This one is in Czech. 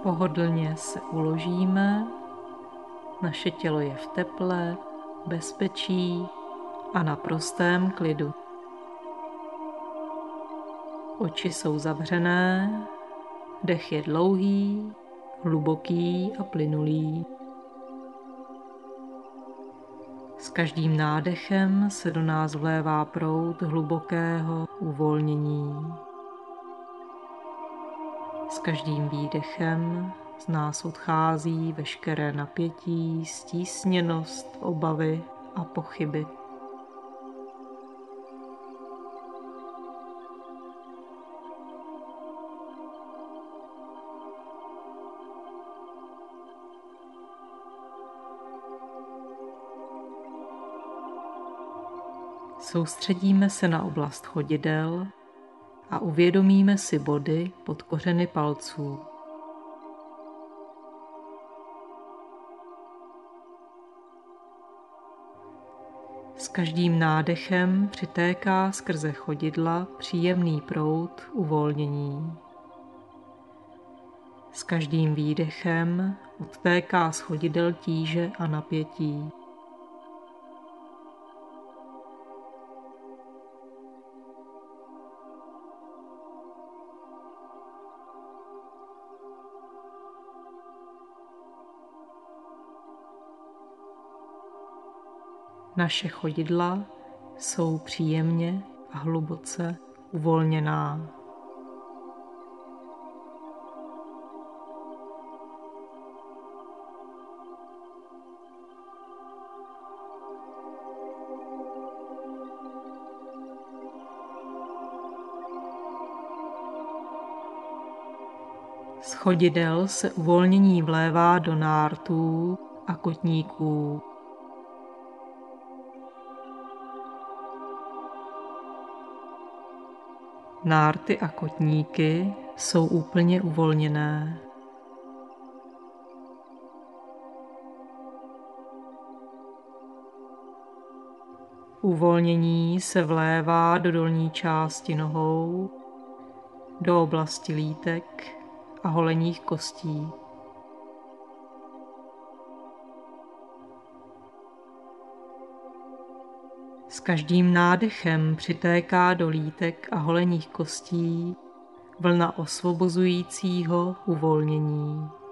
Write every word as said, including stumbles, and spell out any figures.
Pohodlně se uložíme, naše tělo je v teple, bezpečí a naprostém klidu. Oči jsou zavřené, dech je dlouhý, hluboký a plynulý. S každým nádechem se do nás vlévá proud hlubokého uvolnění. S každým výdechem z nás odchází veškeré napětí, stísněnost, obavy a pochyby. Soustředíme se na oblast chodidel a uvědomíme si body pod kořeny palců. S každým nádechem přitéká skrze chodidla příjemný proud uvolnění. S každým výdechem odtéká z chodidel tíže a napětí. Naše chodidla jsou příjemně a hluboce uvolněná. Z chodidel se uvolnění vlévá do nártů a kotníků. Nárty a kotníky jsou úplně uvolněné. Uvolnění se vlévá do dolní části nohou, do oblasti lítek a holenních kostí. S každým nádechem přitéká do lítek a holenních kostí vlna osvobozujícího uvolnění.